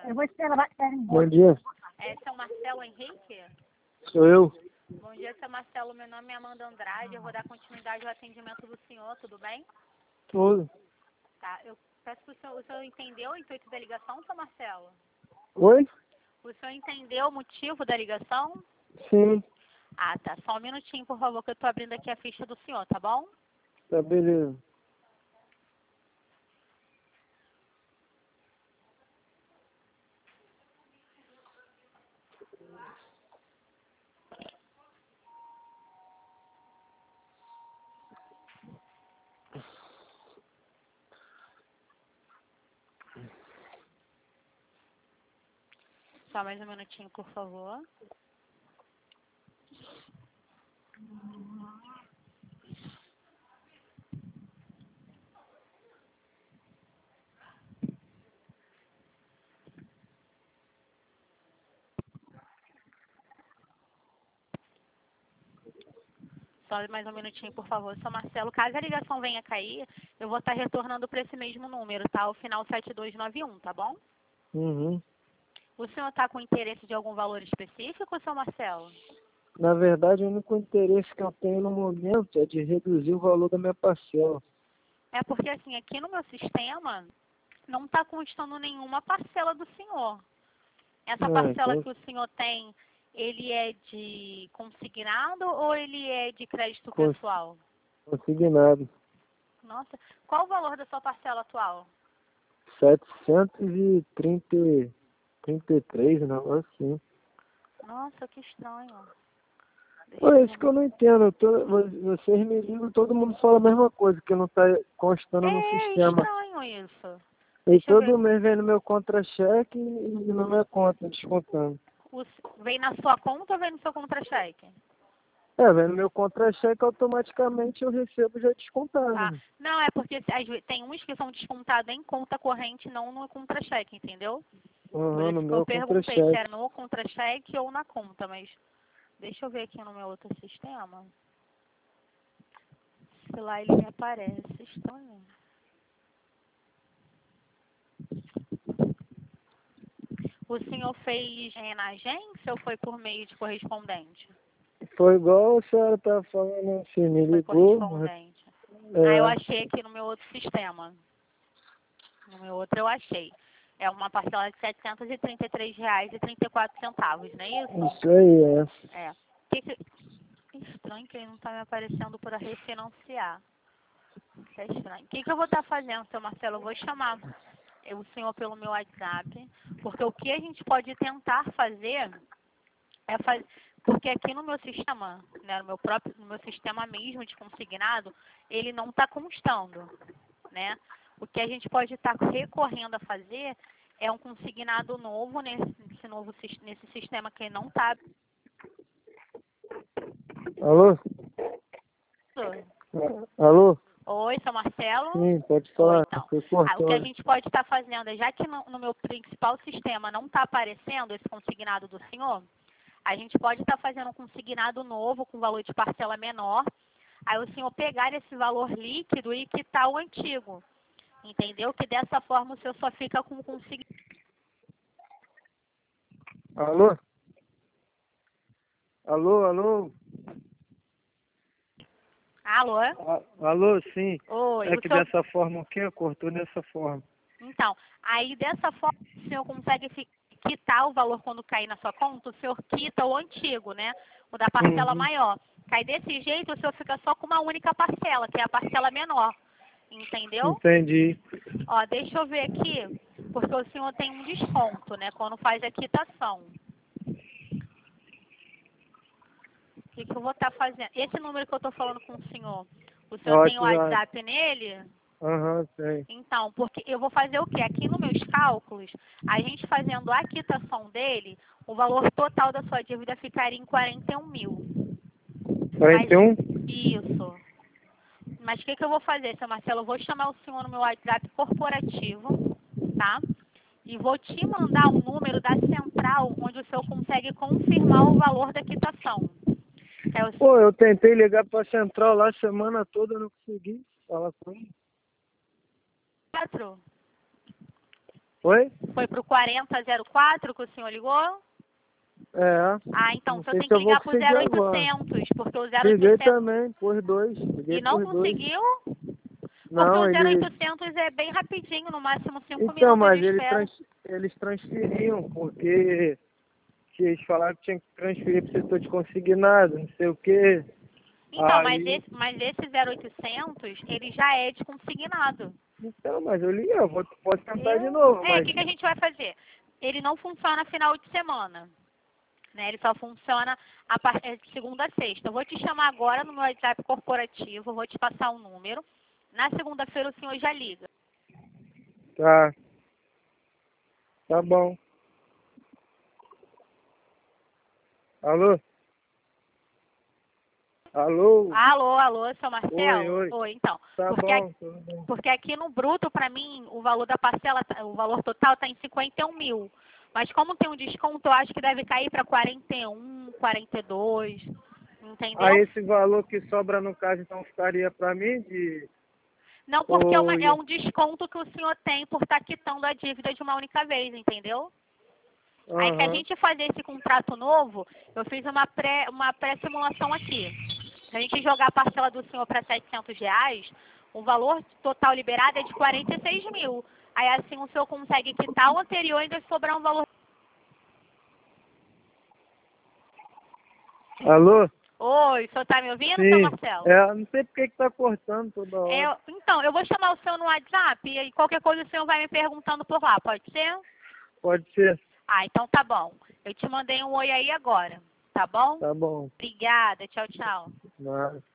Eu vou esperar. Bom dia. É seu Marcelo Henrique? Sou eu. Bom dia, seu Marcelo. Meu nome é Amanda Andrade. Eu vou dar continuidade ao atendimento do senhor, tudo bem? Tudo. Tá. Eu peço que o senhor entendeu o intuito da ligação, seu Marcelo? Oi? O senhor entendeu o motivo da ligação? Sim. Ah, tá. Só um minutinho, por favor, que eu tô abrindo aqui a ficha do senhor, tá bom? Tá, beleza. Só mais um minutinho, por favor. Só mais um minutinho, por favor. Seu Marcelo, caso a ligação venha cair, eu vou estar retornando para esse mesmo número, tá? O final 7291, tá bom? Uhum. O senhor está com interesse de algum valor específico, seu Marcelo? Na verdade, o único interesse que eu tenho no momento é de reduzir o valor da minha parcela. É porque, assim, aqui no meu sistema não está constando nenhuma parcela do senhor. Essa parcela Então, que o senhor tem, ele é de consignado ou ele é de crédito pessoal? consignado. Nossa, qual o valor da sua parcela atual? 733, um negócio assim. Nossa, que estranho. Deixa Pô, é eu isso ver. que eu não entendo. Vocês me ligam, todo mundo fala a mesma coisa, que não tá constando no É sistema. estranho isso. E Deixa eu ver. todo mês vem no meu contra-cheque e na minha conta, descontando. Vem na sua conta ou vem no seu contra-cheque? É, vem no meu contra-cheque, automaticamente eu recebo já descontado. Ah, não, é porque tem uns que são descontados em conta corrente, não no contra-cheque, entendeu? Por Uhum, no isso que eu meu perguntei se contra-cheque. era no contra-cheque ou na conta, mas deixa eu ver aqui no meu outro sistema. Se lá ele me aparece, estranho. O senhor fez na agência ou foi por meio de correspondente? Foi igual a senhora tá falando assim, me Foi ligou. correspondente. Ah, eu É, achei aqui no meu outro sistema. No meu outro eu achei. É uma parcela de R$ 733,34, não é isso? isso aí, é. É. Estranho que ele não está me aparecendo para refinanciar. Isso é estranho. O que eu vou estar fazendo, seu Marcelo? Eu vou chamar o senhor pelo meu WhatsApp, porque o que a gente pode tentar fazer é fazer. Porque aqui no meu sistema, né, no meu sistema mesmo de consignado, ele não está constando, né? O que a gente pode estar recorrendo a fazer é um consignado novo nesse sistema que não está. Alô? Alô? Oi, seu Marcelo? Sim, pode Oi, falar. então. Foi O que a cortando. gente pode estar fazendo é, já que no meu principal sistema não está aparecendo esse consignado do senhor, a gente pode estar fazendo um consignado novo com valor de parcela menor. Aí o senhor pegar esse valor líquido e quitar o antigo. Entendeu? Que dessa forma o senhor só fica com o consignado. Alô? Alô, alô? Alô? Alô, sim. Oi, É o que senhor. dessa forma o quê? Cortou dessa forma. Então, aí dessa forma o senhor consegue quitar o valor quando cair na sua conta, o senhor quita o antigo, né? O da parcela Uhum. maior. Cai desse jeito, o senhor fica só com uma única parcela, que é a parcela menor. Entendeu? Entendi. Ó, deixa eu ver aqui, porque o senhor tem um desconto, né? Quando faz a quitação. O que eu vou estar fazendo? Esse número que eu estou falando com o senhor tem o WhatsApp. WhatsApp nele? Aham, tem. Então, porque eu vou fazer o quê? Aqui nos meus cálculos, a gente fazendo a quitação dele, o valor total da sua dívida ficaria em 41 mil. Mas, 41? isso. Mas o que eu vou fazer, seu Marcelo? Eu vou chamar o senhor no meu WhatsApp corporativo, tá? E vou te mandar o número da central, onde o senhor consegue confirmar o valor da quitação. É o Pô, eu tentei ligar pra central lá a semana toda, não consegui falar com ele. 4. Oi? Foi pro 4004 que o senhor ligou? É. Ah, então Não você sei tem se que eu vou ligar pro conseguir agora. 0800, porque o Liguei 0800... também, por dois. E Liguei não por dois. conseguiu? Porque o Não, ele... 0800 é bem rapidinho, no máximo 5 Então, minutos de mas espera. eles transferiam, porque eles falaram que tinha que transferir pro setor de consignado, não sei o quê. Então, Aí... mas esse 0800, ele já é de consignado. Então, mas eu liguei, posso tentar de novo, O mas... que a gente vai fazer? Ele não funciona final de semana, né? Ele só funciona a partir de segunda a sexta. Eu vou te chamar agora no meu WhatsApp corporativo, vou te passar um número. Na segunda-feira o senhor já liga. Tá. Tá bom. Alô? Alô? Alô, seu Marcelo? Oi. Então. Tá Porque, bom, tudo bem. porque aqui no bruto, para mim, o valor da parcela, o valor total está em 51 mil. Mas como tem um desconto, eu acho que deve cair para 41, 42, Aí entendeu? esse valor que sobra no caso, então ficaria pra mim de... Não, porque é, Ou... é um desconto que o senhor tem por estar quitando a dívida de uma única vez, entendeu? Aí que a Aham. gente fazer esse contrato novo, eu fiz uma pré-simulação aqui. Se a gente jogar a parcela do senhor para R$ 700, o valor total liberado é de 46 mil. Aí assim o senhor consegue quitar o anterior e ainda sobrar um valor. Alô? Oi, o senhor tá me ouvindo, seu Sim. Marcelo? É, não sei porque que tá cortando toda hora. Então, eu vou chamar o senhor no WhatsApp e aí qualquer coisa o senhor vai me perguntando por lá, pode ser? Pode ser. Ah, então tá bom. Eu te mandei um oi aí agora, tá bom? Tá bom. Obrigada, tchau, tchau. Nada.